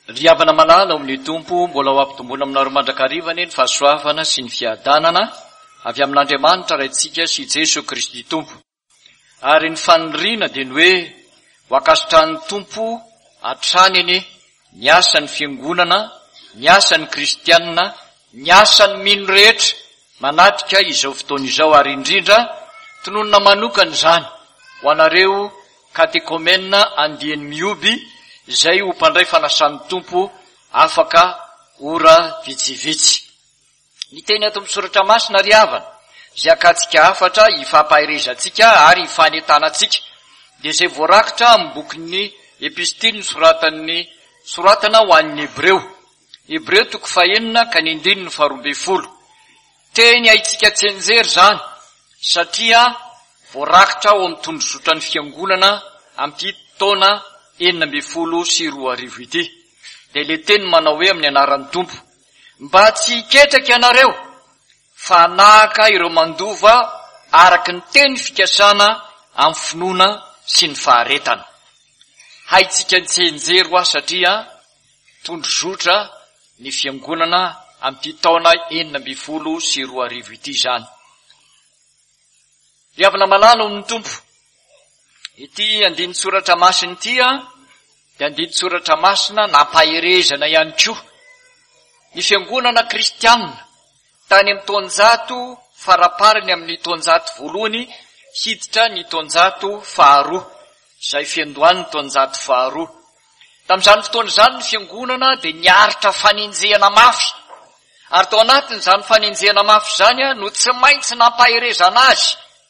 Ry havana malala ao amin'ny tompo mbola ho ampitomboana aminareo mandrakarivany ny fahasoavana sy ny fiadanana avy amin'Andriamanitra raintsika sy Jesu Kristy tompo. Ary ny faniriana dia ny hoe ho akasitrahany tompo atraniny ny asan'ny fiangonana, ny asan'ny kristianina, ny asan'ny mino rehetra manatrika izao fotoana izao, ary indrindra tononona manokana izany ho anareo katekomena andiany mioby izay ho mpandray fanasan'ny tompo afaka ora vitsivitsy. Ny teny ato amin'ny soratra masina ry havana izay akatsika afatra hifampaherezantsika ary hifanentanantsika dia izay voarakitra amin'ny bokin'ny epistily soratana ho an'ny Hebreo. Hebreo 9:1-12. Teny haitsika tsenjery zany satria voarakitra ao amin'ny tondrozotran'ny fiangonana amin'ity taona 12 ity. Dia le teny manao hoe amin'ny anaran'ny tompo, mba tsy hiketraka ianareo fa nahaka ireo mandova araky ny teny fikasana amin'ny finoana sy ny faharetana. Haitsika ny tsenjery hoa satria tondrozotra ny fiangonana amin'ity taona 12 ity zany. Ry havana malala amin'ny tompo, ity andiny soratra masina ity dia andiny soratra masina nampaherezana ihany koa ny fiangonana kristianina tany amin'ny taonjato faraparany amin'ny taonjato voalohany hiditra ny taonjato faharoa, izay fiandohan'ny taonjato faharoa. Tamin'izany fotoana izany ny fiangonana dia niaritra fanenjehana mafy, ary tao anatin'izany fanenjehana mafy izany no tsy maintsy nampaherezana azy,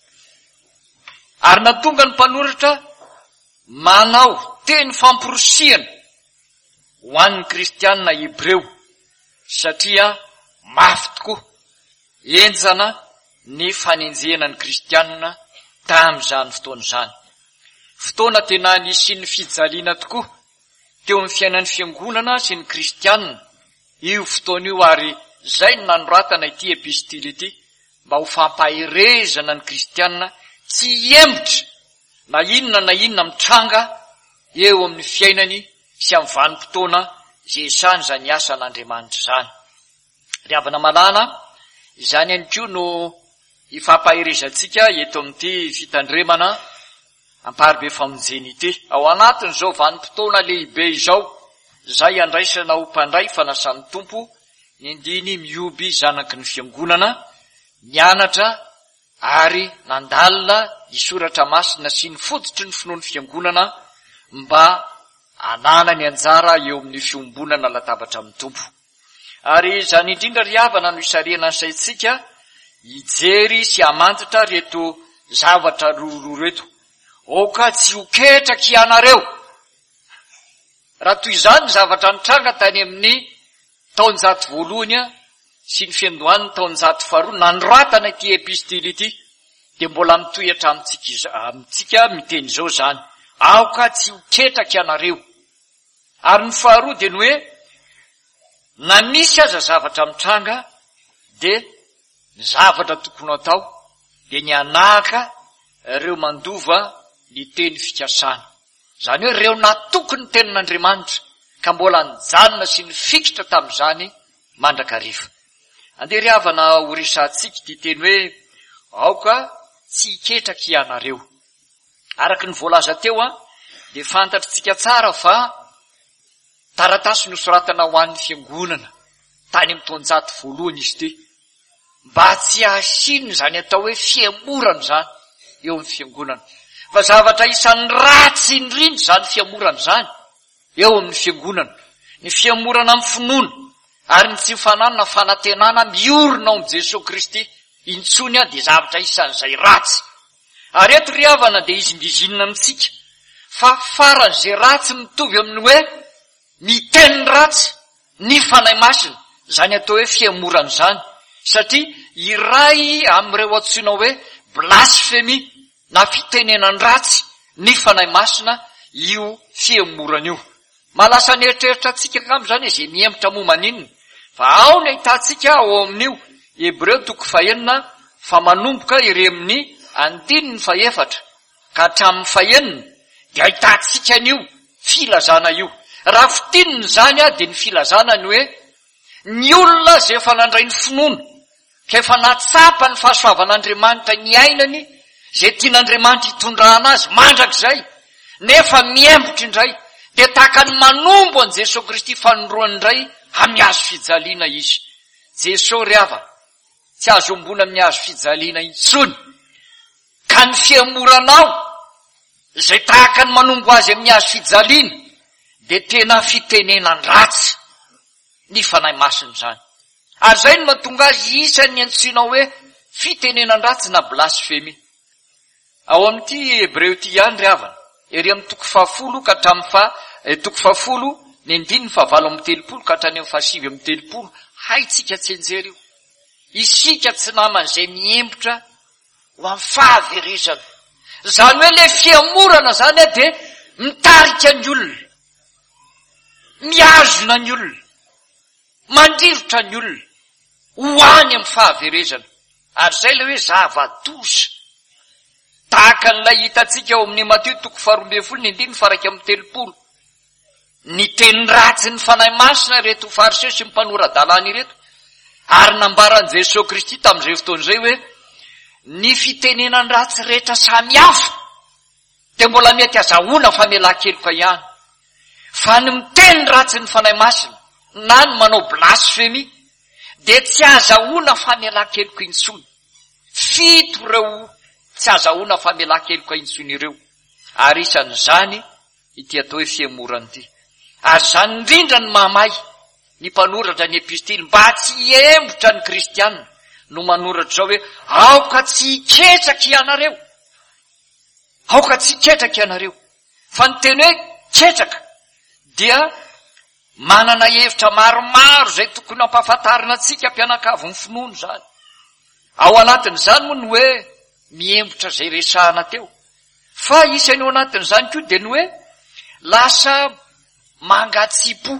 ary natonga ny mpanoratra manao teny famporosiana ho an'ny kristianina Hebreo satria mafy tokoa enjana ny fanenjehana ny kristianina tamin'izany fotoana izany. Fotoana tena nisy ny fijaliana tokoa teo amin'ny fiainan'ny fiangonana sy ny kristianina io fotoana io, ary izay no nanoratana ity epistily ity mba ho fampaherezana ny kristianina tsy hiembotra na inona mitranga eo amin'ny fiainany sy amin'ny vanim-potoana izay esany izany asan'Andriamanitra izany. Ry havana malala, izany ihany koa no hifampaherezantsika eto amin'ity fitandremana amparibe famonjeny ity. Ao anatin'izao vanim-potoana lehibe izao, izay andraisana ho mpandray fanasan'ny tompo, ny andiny mioby zanaky ny fiangonana, nianatra ary nandalina ny soratra masina sy ny fototry ny finoan'ny fiangonana mba anana ny anjara eo amin'ny fiombonana latabatra amin'ny tompo. Ary izany indrindra ry havana no isariana ny saintsika hijery sy hamantatra reto zavatra roa reto. Oka tsy ho ketraky ianareo. Raha toy izany zavatra nitranga tany amin'ny taonjato voalohany sy ny fiandohan'ny taonjato faharoa nanoratana ity epistily ity, dia mbola mitohatra amintsika miteny izao zany, aoka tsy ho ketraky ianareo. Ary ny faharoa dia ny hoe na misy aza zavatra mitranga dia ny zavatra tokony atao dia ny anahaka ireo mandova ny teny fikasana, izany hoe ireo natoky ny tenin'Andriamanitra ka mbola nijanona sy ny fikitra tamin'izany mandrakariva. Andeha ry havana horesantsika ity teny hoe aoka tsy hiketraky ianareo. Araky ny voalaza teo dia fantatritsika tsara fa taratasy nosoratana ho an'ny fiangonana tany amin'ny taonjato voalohany izy ity, mba tsy hasinony izany atao hoe fiamorana izany eo amin'ny fiangonana, fa zavatra isan'ny ratsy indrindra izany fiamorana izany eo amin'ny fiangonana, ny fiamorana amin'ny finoana ary ny tsy fananana fanantenana miorina ao amin'i Jesosy Kristy intsony dia zavatra isan'izay ratsy. Ary eto ry havana dia izy ndizinina amintsika fa faran'izay ratsy mitovy amin'ny hoe miteny ratsy ny fanahy masina, izany atao hoe fiamorana izany, satria iray amin'ireo antsoina hoe blasfemi na fitenenan ratsy ny fanahy masina io fiamorana io. Malasa nieritreritra atsika amin'izany izay miembotra momaninina, fa ao ny ahitantsika ao amin'io Hebreo 9 fa manomboka ire amin'ny 14 ka hatramin'ny 9 dia ahitantsika an'io filazana io. Raha fitininy zany dia ny filazanany hoe ny olona zay efa nandray ny finoana ka efa natsapa ny fahasoavan'Andriamanitra ny ainany zay tian'Andriamanitra hitondrana azy mandrak'izay nefa miembotra indray dia tahaka ny manombo an' Jesosy Kristy fanoroany indray hamiazo fijaliana izy. Jesosy ry havana tsy azo ombona miazo fijaliana intsony ka ny fiamoranao zay tahaka ny manombo azy amin'ny azo fijaliana dia tena fitenenandratsy ny fanahy masiny zany. Ary zay no mahatonga azy isan'ny antsoinao hoe fitenenandratsy na blasfemy. Ao amin'ity Hebreo ty ihany ry havana, ery amin'ny toko 10 ka hatramin'ny toko 10 ny 9:7 ka hatrany amin'ny 7:7 haitsika tsenjery io. Isika tsy naman'izay miembotra ho amin'ny fahaverezana. Zany hoe le fiamorana zany dia mitarika ny olona, miazona ny olona, mandrivotra ny olona ho any amin'ny fahaverezana. Ary zay le hoe zava-doza tahaka n'ilay hitantsika ao amin'ny Mateo toko 12:9-13. Ny teny ratsy ny fanahy masina reto fariseo sy mpanorandalana ireto, ary nambaran' Jesosy Kristy tamin'izay fotoan'izay hoe ny fitenenan ratsy rehetra samy hafa dia mbola mety azahoana famelan-keloka ihany, fa ny miteny ratsy ny fanahy masina na ny manao blasfemy dia tsy azahoana famelan-keloka intsony. 7 ireo tsy azahoana famelan-keloka intsony ireo, ary isan'izany ity atao hoe fiamorana ity. Ary zany indrindra ny mamay ny mpanoratra ny epistily mba tsy embotra ny kristianina no manoratra zao hoe aoka tsy iketraka ianareo, aoka tsy iketraka ianareo. Fa ny teny hoe ketraka dia manana hevitra maromaro zay tokony hampahafantarina antsika mpianakavy ny finoana zany. Ao anatin'izany moa ny hoe miembotra zay resahana teo, fa isany ao anatin'izany koa dia ny hoe lasa mangatsipo,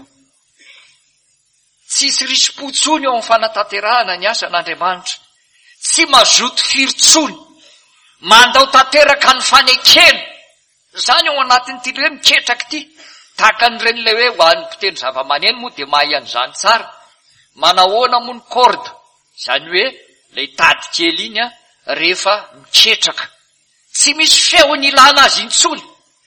tsisy risim-potsony eo amin'ny fanatanterahana ny asan'Andriamanitra, tsy mazoto firotsony, mandao tanteraka ny fanekena. Zany ao anatin'ity hoe miketraka ity, tahaka n'ireny le hoe ho an'ny mpitendry zava-maneno moa dia mahay an'izany tsara. Manahoana moa ny corde, zany hoe ilay tady kely iny rehefa miketraka, tsy misy feony ilana azy intsony,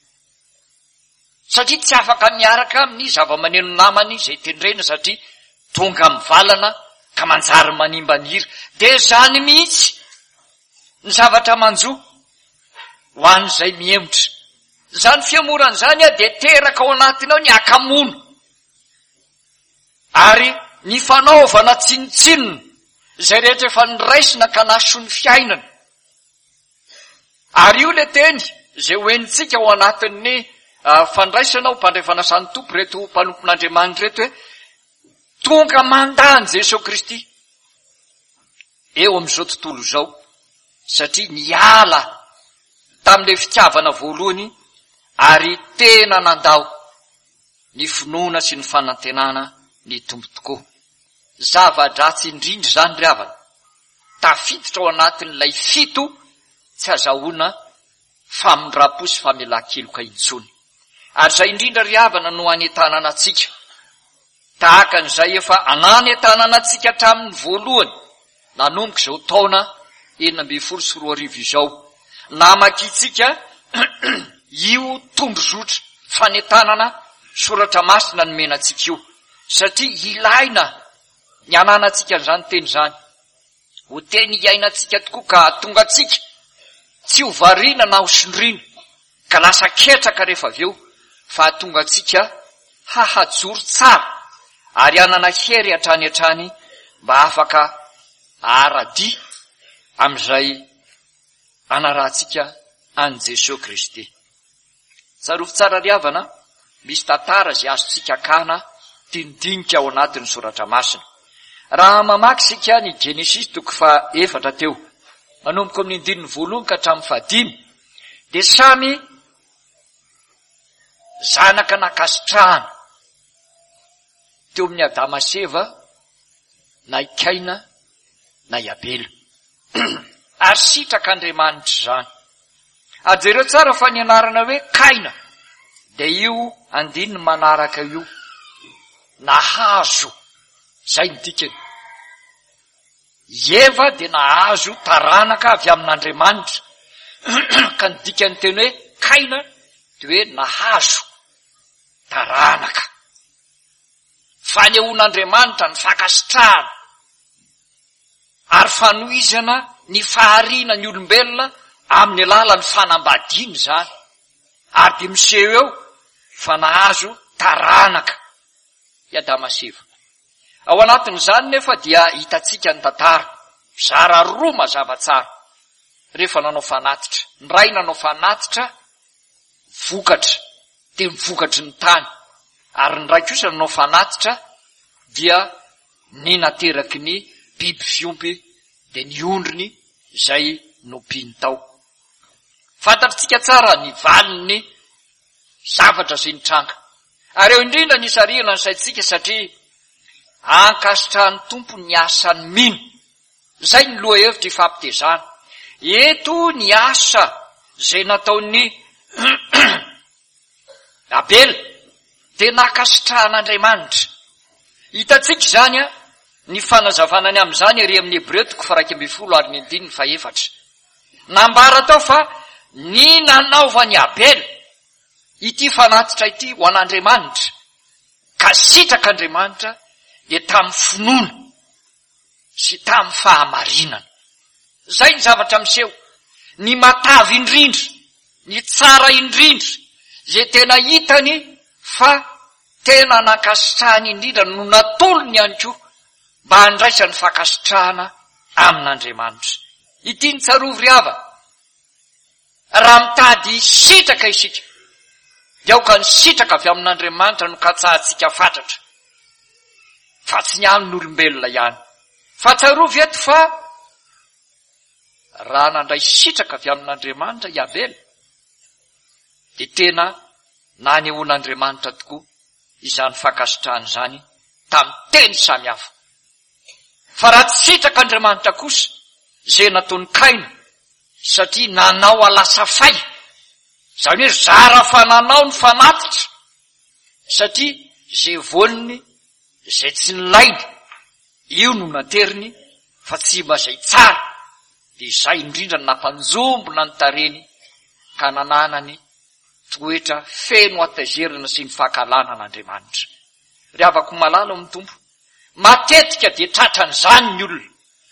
satria tsy afaka miaraka amin'ny zava-maneno namany izay tendrena, satria tonga mivalana ka manjary manimba ny hira. Dia zany mihitsy ny zavatra manjo ho an'izay miembotra. Zany fiamorana zany dia teraka ao anatiny ao ny akamono ary ny fanaovana tsinotsinona izay rehetra efa niraisina ka naso ny fiainana. Ary io le teny izay hoenitsika ao anatin'ny fandraisana ho mpandrefana sany tompo reto mpanompon'Andriamanitra reto hoe tonga mandany Jesosy Kristy eo amin'izao tontolo izao, satria niala tamin'ilay fitiavana voalohany ary tena nandao ny finoana sy ny fanantenana ny tompo tokoa. Zava-dratsy indrindra zany ry havana tafiditra ao anatin'ilay fito tsy azahoana famindra-po sy famelan-keloka intsony. Ary zay indrindra ry havana no hanetanana atsika, tahaka an'izay efa ananetanana atsika hatramin'ny voalohany nanomboka izao taona 2024 izao, namakitsika io tondrozotra fanetanana soratra masina nomena atsika io, satria ilaina ny ananantsika an'izany teny zany ho teny iainantsika tokoa ka tonga atsika tsy ho variana na ho sondrina ka lasa ketraka rehefa avy eo, fa tonga atsika hahajoro tsara ary anana hery hatrany hatrany mba afaka aradia amin'izay anarahantsika an' Jesosy Kristy. Tsarovy tsara ry havana, misy tantara zay azontsika akana tindinika ao anatin'ny soratra masina. Raha mamaky sika ny Genesis toko 4 teo manomboka amin'ny 1 ka hatramin'ny 5, dia samy zanaka nakasitrahana teo amin'ny Adama sy Eva, na i Kaina na i Abela. Ary sitrak'Andriamanitra zany. Ajereo tsara fa ny anarana hoe Kaina de io andininy manaraka io nahazo zay ny dikany. Eva de nahazo taranaka avy amin'Andriamanitra ka ny dikany teny hoe Kaina de hoe nahazo taranaka. Fanehoan'Andriamanitra ny fakasitrahana ary fanohizana ny fahariana ny olombelona amin'ny alalan'ny fanambadiany zany. Ary de miseho eo fa nahazo taranaka i Adama sy Eva. Ao anatin'izany nefa dia hitatsika ny tantara zara roa mazava tsara rehefa nanao fanatitra. Ny ray nanao fanatitra vokatra de mivokatry ny tany, ary ny ray kosa nanao fanatitra dia ny nateraky ny biby fiompy de ny ondriny zay nompiany tao. Fantatritsika tsara ny valiny zavatra sy ny tranga. Ary eo indrindra ny sarihana ny saitsika satria ankasitrahan'ny tompo ny asany mino. Zay ny loha hevitra ifampitezana. Eto ny asa zay nataony Abel de nakasitrahan'Andriamanitra. Hitatsika zany ny fanazavanany am'izany ery amin'ny Hebreo 2:12-4. Nambara tao fa ny nanaovany Abel ity fanatitra ity ho an'Andriamanitra ka sitrak'Andriamanitra de tamin'ny finoana sy tamin'ny fahamarinana. Zay ny zavatra miseho. Ny matavy indrindra, ny tsara indrindra, zay tena hitany fa tena nakasitrahany indrindra no natolony ihany koa mba handraisa ny fakasitrahana amin'Andriamanitra. Ity ny tsarovy ryava. Raha mitady sitraka isika, de aoka ny sitraka avy amin'Andriamanitra no katsahantsika fatratra. Fa tsy ny amin'olombelona ihany. Fa tsarovy eto fa raha nandray sitraka avy amin'Andriamanitra i Abel, de tena nanehoan'Andriamanitra tokoa izany fakasitrahany zany tamin'ny teny samihafa. Fa raha tsy sitrak'Andriamanitra kosa zay nataony Kaina, satria nanao alasa fay, zany hoe zara fa nanao ny fanatitra, satria zay voniny zay tsy nilainy io no nateriny fa tsy mba zay tsara, de izay indrindra nampanjombona ny tareny ka nananany toetra feno atazerana sy ny fahakalana an'Andriamanitra. Ry havako malala amin'ny tompo, matetika de tratran'izany ny olona.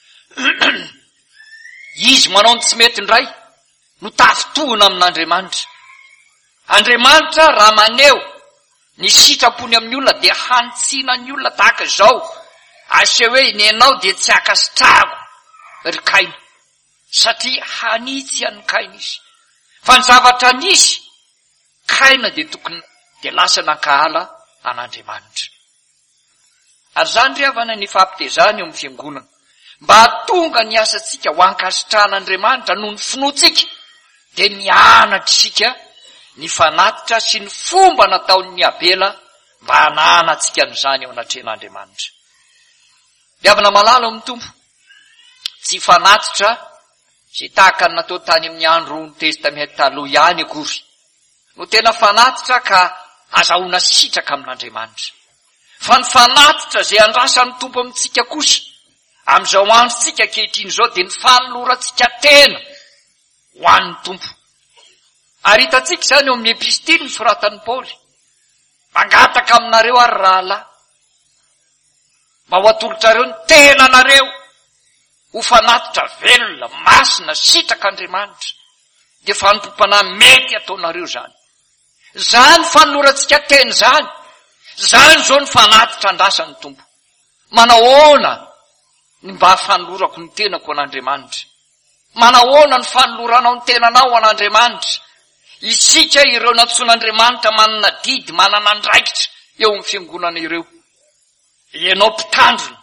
Izy manao ny tsy mety ndray no tafitohina amin'Andriamanitra. Andriamanitra raha maneho ny sitrapony amin'ny olona de hantsiana ny olona tahaka izao, ase hoe nenao de tsy akasitrahako ry Kaina, satria hanitsy an'ny Kaina izy. Fa ny zavatra nisy Kaina de tokony de lasa nankahala an'Andriamanitra. Ary zany ry havana ny fampitezany eo amin'ny fiangonana, mba hatonga ny asantsika ho ankasitrahan'Andriamanitra noho ny finoantsika, de mianatra isika ny fanatitra sy ny fomba nataon'ny Abela mba hananatsika an'izany eo anatren'Andriamanitra. Ry havana malala amin'ny tompo, tsy fanatitra zay tahaka ny natao tany amin'ny andro ny testamenta taloha ihany akory no tena fanatitra ka azahoana sitraka amin'Andriamanitra. Fa ny fanatitra zay andrasan'ny tompo amintsika kosa am'izao andro tsika ankehitriny zao de ny fanolorantsika tena ho an'ny tompo. Ary hitatsika zany eo amin'ny epistily ny soratan'ny Paoly, mangataka aminareo ary rahalahy mba ho atolotrareo ny tenanareo ho fanatitra velona, masina, sitrak'Andriamanitra, de fanompom-panahy mety ataonareo zany. Zany fanolorantsika tena zany, zany zao ny fanatitra andrasan'ny tompo. Manahoana ny mba fanolorako ny tenako an'Andriamanitra? Manahoana ny fanoloranao ny tenanao an'Andriamanitra? Isika ireo natsoan'Andriamanitra manana didy, manana andraikitra eo amin'ny fiangonana ireo. Ianao mpitandrina,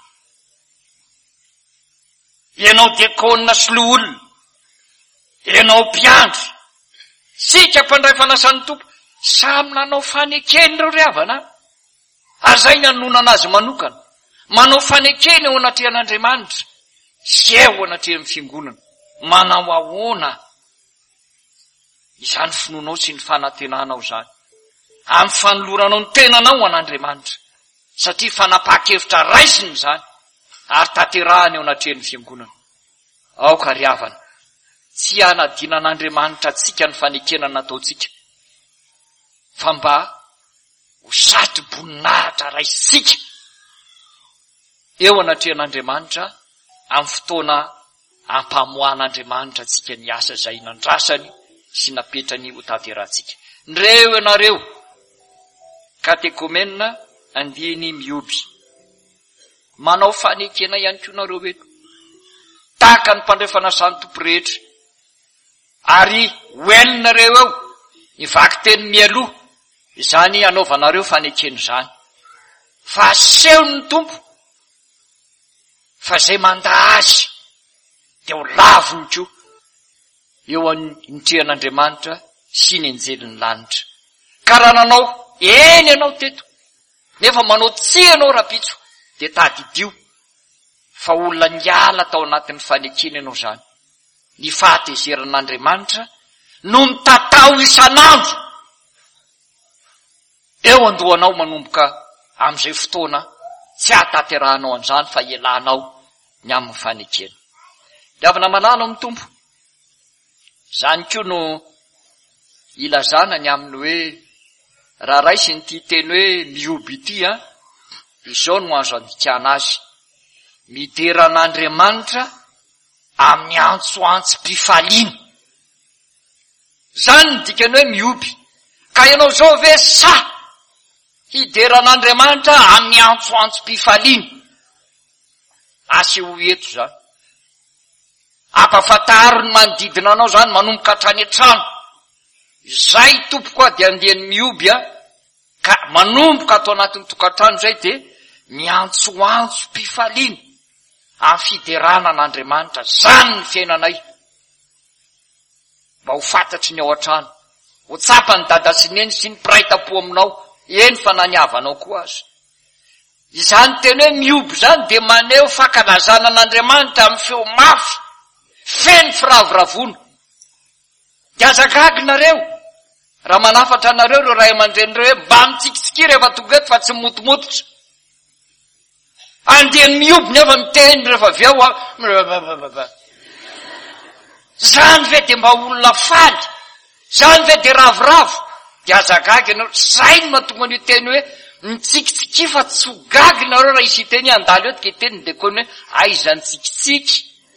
ianao diakona sy loholona, ianao mpiandry, sika mpandray fanasan'ny tompo, samy nanao fanekeny reo ry havana. Ary zay ny anonana azy manokana, manao fanekeny eo anatrehan'Andriamanitra sy eo anatrehan'ny fiangonana. Manao ahoana izany finoanao sy ny fanantenanao zany? amin'ny fanoloranao ny tenanao an'Andriamanitra satria fanapakevitra raisiny zany ary taterahany ao anatrehan'ny fiangonana. Aoka ry havana, tsy hanadina an'Andriamanitra tsika ny fanekena nataotsika fa mba ho satry-boninahitra raisitsika eo anatrehan'Andriamanitra amin'ny fotoana ampamoan'Andriamanitra tsika ny asa izay nandrasany sy napetrany ho tanterahantsika. Ndreo ianareo katekomenina andiny mioby, manao fanekena ihany koa nareo eto tahaka ny mpandrefana sany tompo rehetra, ary hoelinareo eo nivaky teny mialoha izany anaovanareo fanekena izany, fa asehony ny tompo fa zay manda azy dia ho laviny koa eo anitrehan'Andriamanitra sy ny anjeliny lanitra. Ka raha nanao eny ianao teto nefa manao tsy ianao rapitso dia tadidio fa olona niala tao anatin'ny fanekena ianao zany. Ny fahatezeran'Andriamanitra no mitatao isanandro eo andohanao manomboka amin'izay fotoana tsy ahatanterahanao an'izany fa elanao ny amin'ny fanekena. Diavana manano amin'ny tompo. Zany koa no ilazana ny aminy hoe raha raisiny ity teny hoe mioby ity izao no azo andikana azy: mideran'Andriamanitra amin'ny antsoantsom-pifaliana. Zany ny dikany hoe mioby. Ka ianao zao ve sa hideran'Andriamanitra amin'ny antsoantsom-pifaliana? Aseho eto zany, ampafantaro ny manodidina anao zany manomboka hatrany an-trano. Zay tompoko dia andehany mioby ka manomboka atao anatin'ny tokantrano zay dia miantsoantso-pifaliana amin'ny fiderana an'Andriamanitra. Zany ny fiainanay. Mba ho fantatry ny ao an-trano, ho tsapany dada sy neny sy ny piraita-po aminao, eny fa naniavanao koa azy. Izany teny hoe mioby zany dia maneho fankalazana an'Andriamanitra amin'ny feo mafy, feno firavoravoana. Dia azakagynareo raha manafatra anareo ireo ray aman-drenireo hoe mba mitsikitsiki rehefa tonga eto fa tsy motomototra. Andehany mioby nefa miteny rehefa avy eo zany ve dia mba olona faly? Zany ve dia ravoravo? Dia azagagy ianareo. Zay no mahatonga an'io teny hoe mitsikitsiki fa tsy ho gagy nareo raha isy teny andalo eto ke teny dia koa hoe aiza nitsikitsiky.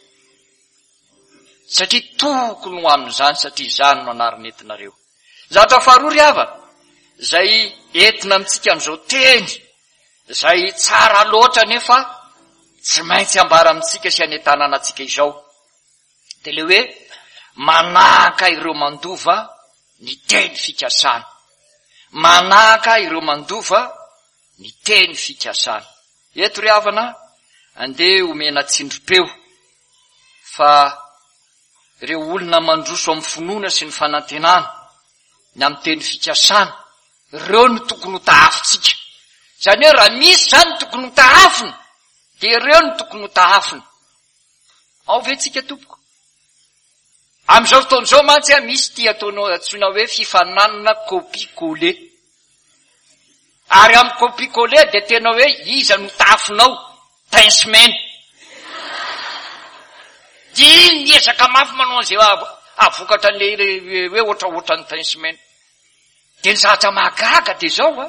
Satria tokony ho amin'izany, satria izany no anarany entinareo. Zatra faharoa ry havana, zay entina amintsika amin'izao teny, zay tsara loatra nefa tsy maintsy ambara amintsika sy anentana antsika izao. Dia le hoe manahaka ireo mandova ny teny fikasana. Manahaka ireo mandova ny teny fikasana. Eto ry havana, andeha omena tsindrom-peo fa ireo olona mandroso amin'ny finoana sy ny fanantenana ny amin'ny teny fikasana, ireo no tokony ho tahafintsika. Zany hoe raha misy zany tokony ho tahafina, dia ireo no tokony ho tahafina. Ao ve tsika tompoko? Amin'izao fotoan'izao mantsy misy ty ataonao antsoina hoe fifananana copie-coller. Ary amin'ny copie-coller dia tena hoe iza no tafinao tainsemaine. Dia niezaka mafy manao an'izay avokatra an'ilay hoe ohatraohatran'ny tainsemaine. Dia ny zatra mahagaga dia zao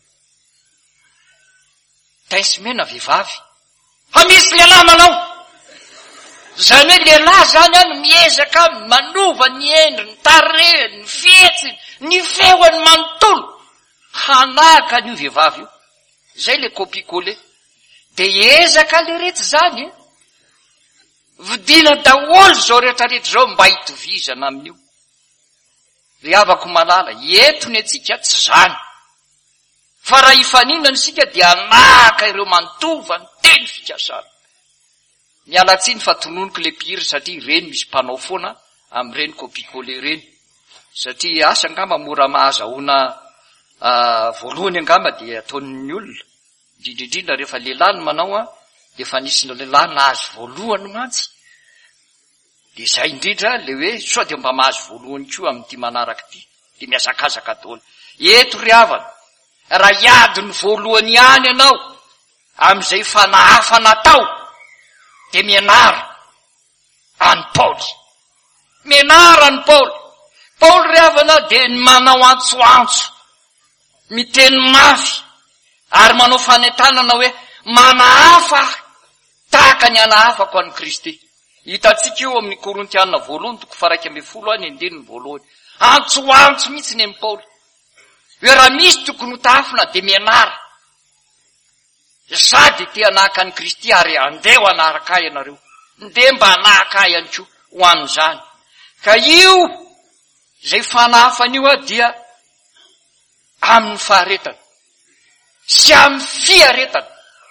tainsemaine vehivavy. Ha misy lehilahy manao. Zany hoe lehilahy zany no miezaka manova ny endriny, ny tarehiny, ny fihetsiny, ny feony manontolo hanaka an'io vehivavy io. Zay le copie-coller. Dia ezaka le rehetra zany vidina daholo zao rehetrarehetra zao mba hitovizana amin'io. Ry havako malala, entony atsika tsy zany. Fa raha hifaninana isika dia hanaka ireo mantova ny teny fikasana. Mialatsiny fa tononiko le mpihira satria ireny misy mpanao foana amin'ireny copie-coller ireny. Satria asa angamba mora mahazahoana voalohany angamba dia ataon'ny olona. Indrindrindrindra rehefa lehilahy no manao dia efa nisy lehilahy nahazo voalohany mantsy. Dia izay indrindra le hoe sao dia mba mahazo voalohany koa amin'ity manaraka ity. Dia miazakazaka daholo. eto ry havana, raha iady ny voalohany ihany ianao am'izay fanahafa natao, de mianara any Paoly. Mianara any Paoly. Paoly ry havana de manao antsoantso, miteny mafy, ary manao fanentanana hoe manahafa tahaka ny anahafako any Kristy. Hitantsika io amin'ny Korintianina 1:1-10 antsoantso mihitsy ny amin'ny Paoly. Hoe raha misy tokony ho tafina de mianara. Za de te hanahaka any Kristy ary andeo anaraka ahy ianareo. Nde mba hanahaka ahy ihany koa ho amin'izany. Ka io zay fanahafan'io dia amin'ny faharetana sy amin'ny fiaretana.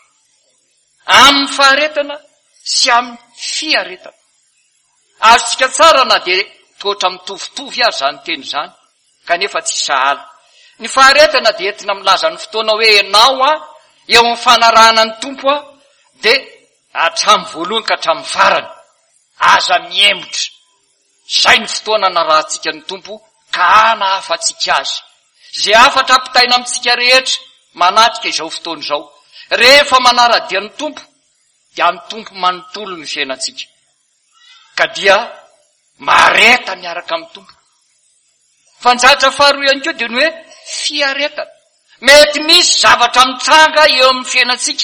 Amin'ny faharetana sy amin'ny fiaretana. Azontsika tsara na de toatra mitovitovy azy zany teny zany, kanefa tsy sahala. Ny faharetana de entina milaza ny fotoana hoe ianao eo amin'ny fanarahana ny tompo de hatramin'ny voalohany ka hatramin'ny farany aza mihemotra. Zay ny fotoana narahantsika ny tompo ka nahafatsika azy. Zay afatra ampitaina amintsika rehetra manatrika izao fotoana izao. Rehefa manaradia ny tompo, dia amin'ny tompo manontolo ny fiainantsika. Ka dia mareta miaraka amin'ny tompo. Fanjatra faharoa ihany koa dia ny hoe fiaretana. Mety misy zavatra mitsanga eo amin'ny fiainantsika.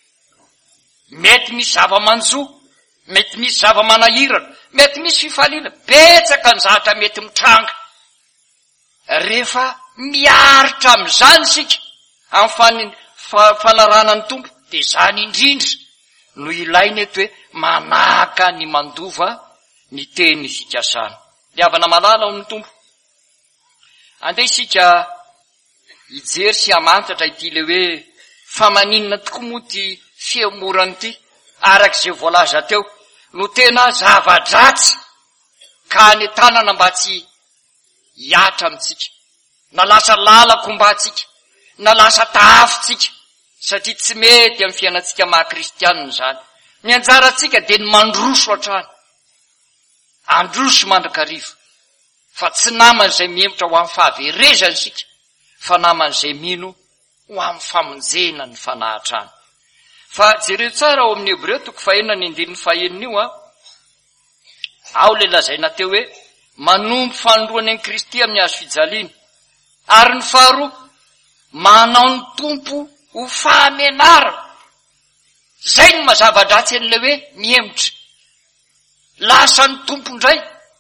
Mety misy zava-manjo, mety misy zava-manahirana, mety misy fifaliana, betsaka ny zavatra mety mitranga. Rehefa miaritra amin'izany sika amin'ny fanarahana ny tompo, dia izany indrindra no ilaina eto hoe manahaka ny mandova ny teny fikasana. Dia havana malala ao amin'ny tompo. Andeha isika hijery sy hamantatra ity le hoe fa maninona tokoa moa ty fiamorany ity, arak'izay voalaza teo, no tena zava-dratsy ka anentanana mba tsy hiatra amintsika, na lasa lalakombatsika, na lasa tahafotsika, satria tsy mety amin'ny fiainantsika maha-kristianina zany. Ny anjaratsika dia ny mandroso hatrany, androso mandrakariva, fa tsy naman'izay miemotra ho amin'ny fahaverezany sika, fa naman'izay mino ho amin'ny famonjena ny fanahatrany. Fa jereo tsara ao amin'ny Hebreo 9:9 ao le lazaina teo hoe manompo fanoloany an'i Kristy amin'ny hazo fijaliana, ary ny faharoa manao ny tompo ho fahamenarana. Zay ny mazava-dratsy an'ilay hoe miemotra. Lasa ny tompo indray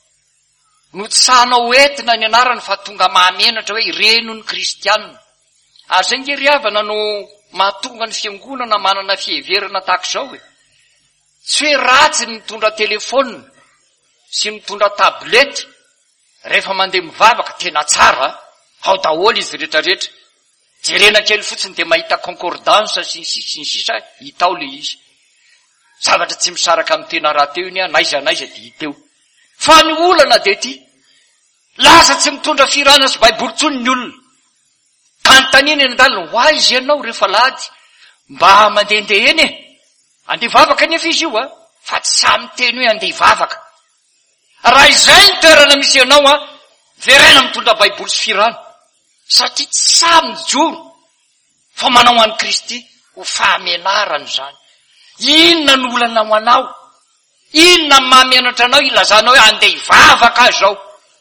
no tsanao entina ny anarany fa tonga mahamenatra hoe ireno ny kristianina. Ary zay nge ry havana no mahatonga ny fiangonana manana fiheverana tahak'izao hoe tsy hoe ratsy ny mitondra telefona sy mitondra tablety rehefa mandeha mivavaka, tena tsara ao daholo izy rehetrarehetra. Jerena kely fotsiny dia mahita concordance sy ny sisa hitao le izy. Zavatra tsy misaraka amin'ny tena raha teo iny naiza dia hiteo. Fa ny olana dia ty lasa tsy mitondra firana sy baiboly tsony ny olona. Tantanina eny an-dalana, ho aizy ianao rehefa lady mba mandehandeha eny andeha vavaka nefa izy io fa tsy samy teny hoe andeha vavaka. Raha izay ny toerana misy ianao verena mitondra baiboly sy firana, satria tsy samy joro fa manao an'i Kristy ho fahamenarany zany. Inona ny olana ho anao? Inona ny mahamenatra anao ilazanao hoe andeha ivavaka zao?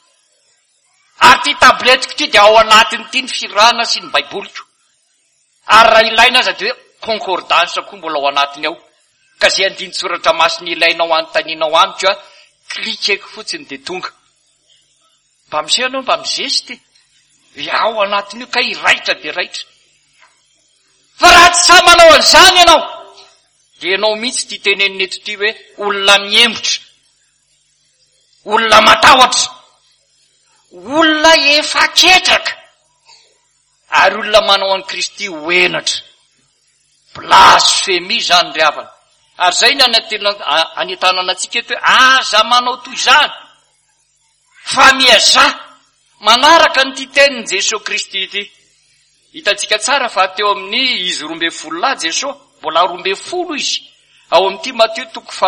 Ary ty tabletiko ty dia ao anatiny ty ny firana sy ny baiboliko. Ary raha ilaina aza dia hoe concordance koa mbola ao anatiny ao. Ka zay andiny soratra masina ilainao anontanianao amiko klikeko fotsiny dia tonga. Mba miseho anao mba mizesy ty. Ao anatiny io ka iraitra dia raitra. Fa raha tsy sa manao an'izany ianao, dia ianao mihitsy ty tenenina eto ty hoe olona miembotra, olona matahotra, olona efa ketraka, ary olona manao an'i Kristy hoenatra. Blasfémie zany ry havana. Ary zay ny anentanana antsika eto hoe aza manao toy izany, fa miaza manaraka ny ty tenin'i Jesosy Kristy ity. Hitantsika tsara fa teo amin'ny izy 12 Jesosy, mbola 12 izy. Ao amin'ity Matthieu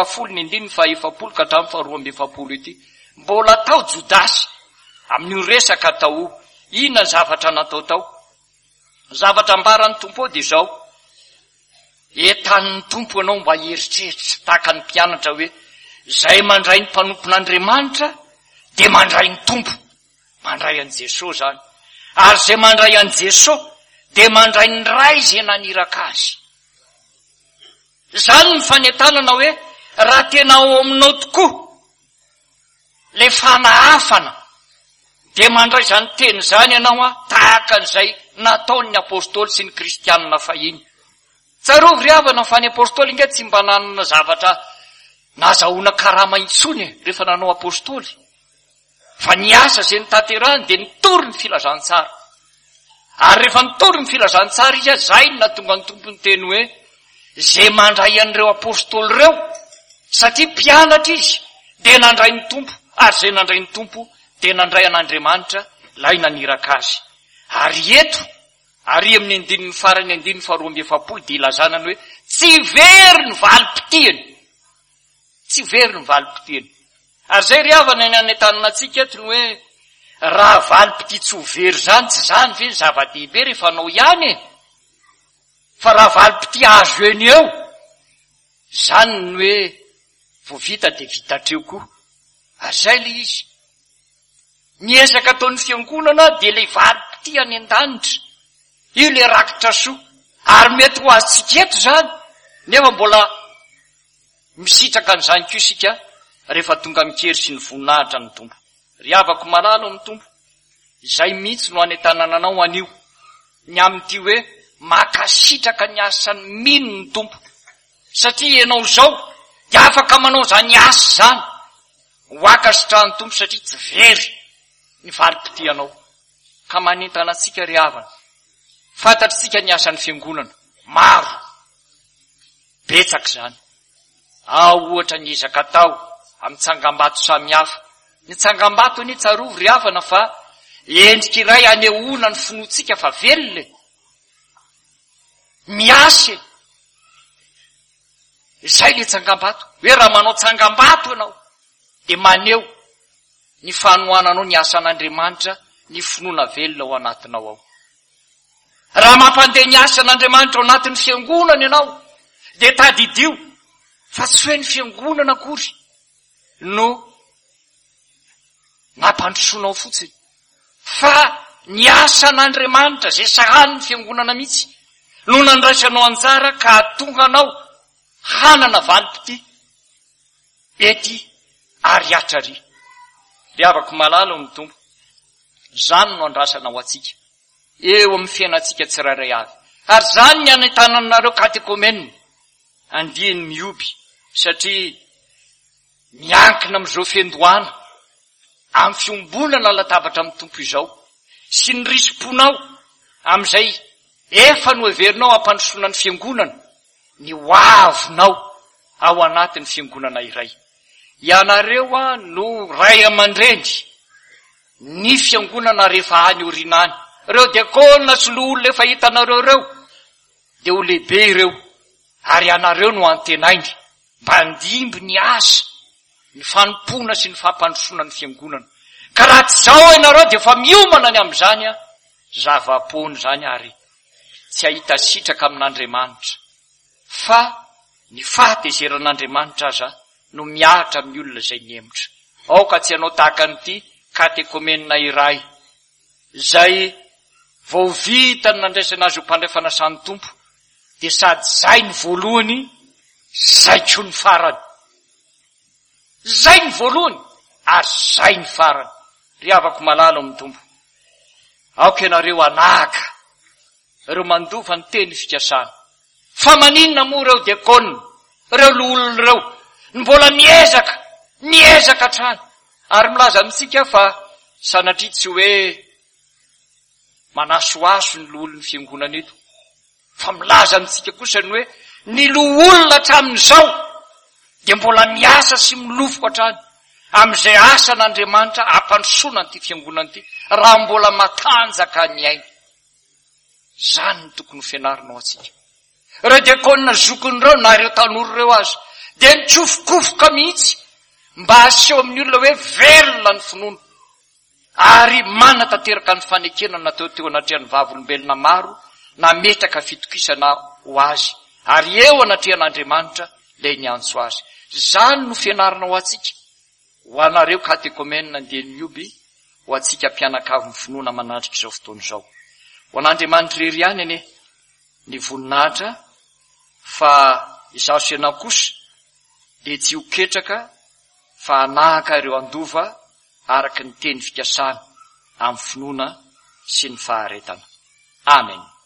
10:7 ka hatramin'ny 12 ity. Mbola tao Jodasy amin'io resaka tao inona zavatra natao tao? Zavatra ambarany tompo dia izao. Entan'ny tompo ianao mba hieritreritra tahaka ny mpianatra hoe izay mandray ny mpanompon'Andriamanitra dia mandray ny tompo. Mandray an' Jesosy zany. Ary izay mandray an' Jesosy dia mandray ny ray izay naniraka azy. Zany ny fanentanana hoe raha tena ao aminao tokoa le fanahafana dia mandray izany teny izany ianao tahaka an'izay nataon'ny apôstôly sy ny kristianina fahiny. Tsarovy ry havana fa ny apôstôly inge tsy mba nanana zavatra nazahoana karama intsony rehefa nanao apôstôly. Fa ny asa izay nitanterahany dia nitory ny filazantsara. Ary rehefa nitory ny filazantsara izy zay no nahatonga ny tompony teny hoe izay mandray an'ireo apôstôly ireo satria mpianatra izy dia nandray ny tompo, ary izay nandray ny tompo dia nandray an'Andriamanitra ilay naniraka azy. Ary eto, ary amin'ny andininy farany andininy 270 dia ilazanany hoe tsy very ny valim-pitiany. Tsy very ny valim-pitiany. Ary zay ry havana ny anentanana antsika eto ny hoe raha valim-pity tsy ho very zany, tsy zany ve zava-dehibe rehefa anao ihany e. Fa raha valim-pity azo eny eo, zany ny hoe vo vita dia vitatreo koa. Ary zay le izy. Miezaka ataon'ny fiangonana dia le valim-pity any an-danitra. Io le rakitra soa. Ary mety ho azitsika eto zany. Nefa mbola misitraka an'izany koa isika rehefa tonga mikery sy ny voninahitra ny tompo. Ry havako malalo amin'ny tompo. Izay mihitsy no anentanana anao anio. Ny amin'ity hoe makasitraka ny asany mino ny tompo. Satria ianao zao dia afaka manao zany asa zany. Ho akasitrahan'ny tompo satria tsy very ny valim-pity anao. Ka manentana antsika ry havana. Fantatritsika ny asan'ny fiangonana. Maro. Betsaka zany. Ohatra ny ezaka atao amin'ny tsangam-bato samihafa. Ny tsangam-bato ny tsarovy ry havana fa endrika iray anehoana ny finoantsika fa velona. Miase. Izay le tsangam-bato. Hoe raha manao tsangam-bato ianao dia maneho ny fanohananao ny asan'Andriamanitra, ny finoana velona ao anatinao ao. Raha mampandeha ny asan'Andriamanitra ao anatin'ny fiangonana ianao dia tadidio fa tsy hoe ny fiangonana akory no nampandrosoanao fotsiny. Fa ny asan'Andriamanitra izay sahan'ny fiangonana mihitsy no nandraisanao anjara ka hatonga anao hanana valim-pity ety ary atrary. Ry havako malalo ny tompo. Zany no andrasana ho atsika eo amin'ny fiainantsika tsirairay avy. Ary zany ny anentananareo katekomena andiany mioby satria miankina amin'izao fiandohana amin'ny fiombonana latabatra amin'ny tompo izao sy ny risim-ponao amin'izay efa no heverinao hampandrosoana ny fiangonana ny hoavinao ao anatin'ny fiangonana iray. Ianareo no ray aman-dreny ny fiangonana rehefa any orinany. Reo diakona sy loholona efa hitanareo reo dia ho lehibe ireo. Ary ianareo no antenainy mba handimby ny asa, ny fanompona sy ny fampandrosoana ny fiangonana. Ka raha tsy zao ianareo dia efa miomana ny amin'izany zava-pony zany ary tsy ahita sitraka amin'Andriamanitra. Fa ny fahatezeran'Andriamanitra aza no miahatra amin'ny olona izay niemotra. Aoka tsy hanao tahaka an'ity katekomenina iray izay vao vita ny nandraisana azy ho mpandray fanasany tompo dia sady zay ny voalohany, zay koa ny farany. Zay ny voalohany ary zay ny farany. Ry havako malalo amin'ny tompo. Aoka ianareo anaka ireo mandova ny teny fikasana. Fa maninona moa ireo diakona, ireo loholona ireo mbola miezaka trano. Ary milaza amintsika fa sanatria tsy hoe manasoaso ny loholon'ny fiangonana eto. Fa milaza amintsika kosa ny hoe ny loholona hatramin'izao dia mbola miasa sy milofoko hatrany amin'izay asan'Andriamanitra hampandrosoana an'ity fiangonana ity raha mbola matanjaka ny ainy. Zany ny tokony ho fianarinao atsika. Ireo diakona zokon'ireo na ireo tanora ireo azy dia mitsofokofoka mihitsy mba aseho amin'ny olona hoe velona ny finoana. Ary manatanteraka ny fanekena natao teo anatrehan'ny vavolombelona maro, nametraka fitokisana ho azy. Ary eo anatrehan'Andriamanitra ilay niantso azy. Zany no fianarana ho atsika, ho anareo katekomena andiany Nioby, ho atsika mpianakavy ny finoana manatrika izao fotoana izao. Ho an'Andriamanitra irery ihany anie ny voninahitra, fa izaho sy ianao kosa dia tsy ho ketraka fa hanahaka ireo andova araky ny teny fikasana amin'ny finoana sy ny faharetana. Amen.